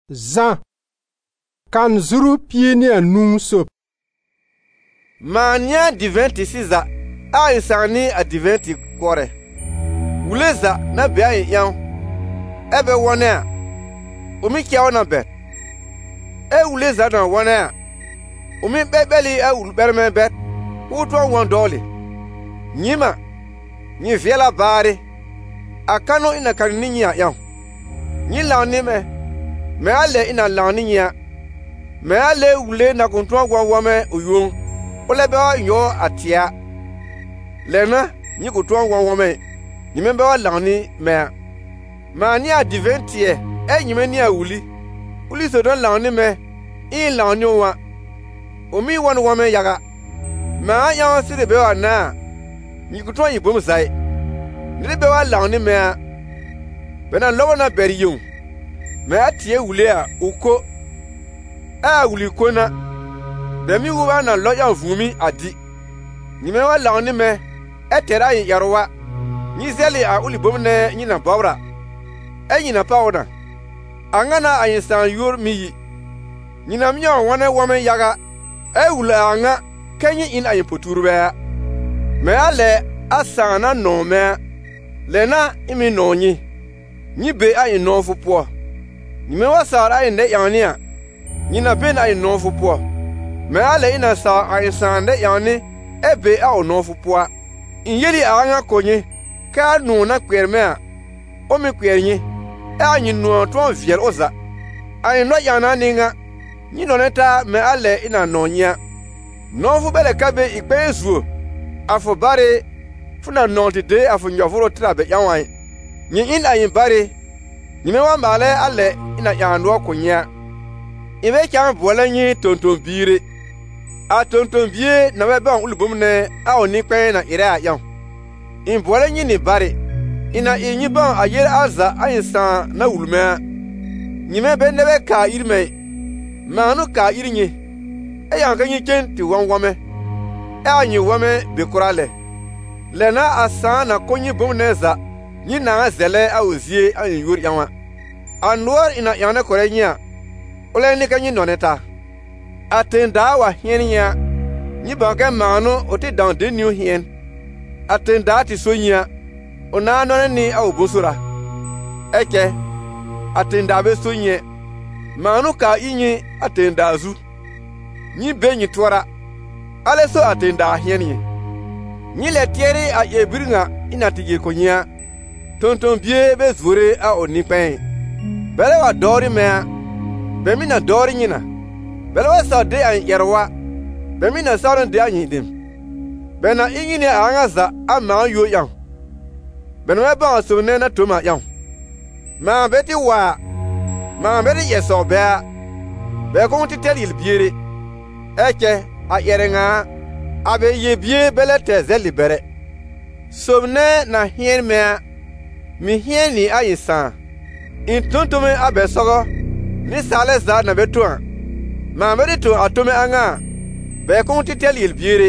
Zan kan zuru pieni anum sop. Mania diventi siza a isani a diventi kore. Uleza na bia yan. Ebe wone a. Umi kia ona bet. Uleza na wone a. Umi bebeli ulberme bet. Utwa $1. Nyima. Nyi viela bare. Akano ina kanini yan. Nyi launi me ale ina launi ya. Me ale ule na kuntwa wame uyung. Ole be yo atia. Lena nyi kutwa wame. Nyi be wa launi me. Ma ni adventie nyime ni awuli. Uli so don launi me. In launi wa. Omi won wame yaga. Ma ya sire be wa na. Nyi kutwa yibom sai. Ni be wa launi me. Bena lowo na beriyung. Me atie wule a uko wuli kona bemi wuwa na loya vumi adi nyime wa launi me etera yarwa nyizeli a uli bomne nyina bawra nyina pawda angana ayinsan yor miyi nyina mnya wona wome yaga wula anga kenyi in ayin poturbe me ale asana no me lena imi nonyi nyibe ayin no fupo nyime wa sara ayin de yania nyina ben ayin no fupo me ale ina sa ayin san de yani ebe a no fupo inyeli anga konye ka nu na kwerme a o me kwernye ayin no to vier oza ayin no yana ninga nyino neta me ale ina nonya no fu bele kabe ikpezuo afobare funa notide afunyofuro trabe yanwan nyi in ayin bare nyime wa male ale ina yando kunya ibe kyan bola nyi tontonbire a tontonbie na be ban ulubum ne a oni kwen na ira yan in bola nyi ni bare ina inyi ban ayer aza ayinsan na uluma nyime be ne be ka irme manu ka irinye e yan kan yiken ti wanwame e anyi wame be kurale lena asan na konyi bum neza nyi na zele awozie ayin yor yanwa anwar ina yana korenya ole ni kanyi noneta atenda wa hienya nyi banke manu oti dan de new hien atenda ti sonya ona no ni awobusura eke atenda be sonye manu ka inyi atenda zu nyi benyi twara ale so atenda hienya nyi le tieri a ebirnga ina tige konya tonton bie be zure a onipen bele wa dori me bemi na dori nyina bele wa sa de an yerwa bemi na sa de an yidim bena ingine angaza ama yo yan bena ba so ne na toma yan ma beti wa ma beti yeso be ko titeli ilbiere eke a yerenga abe yebie bele teze libere somne na hien me mi hien ni ayisan in tuntume abe sogo ni sale za na betua ma meri to atome anga be ko titeli ilbiere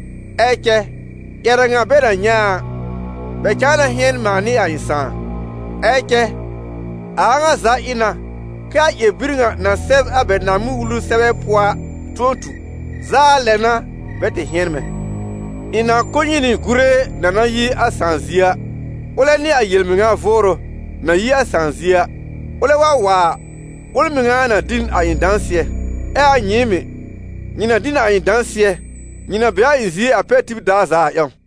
eke yerenga bera nya be kana hien mani ayisan eke anga za ina ka yebirnga na seb abe na mu ulu sebe poa tontu za lena bete hien ina konyini gure na yi asanzia ole ni ayelminga voro na yi asanzia ole wa ole minga na din ayindansie anyime nyina din ayindansie nyina bia izi apetib daza yan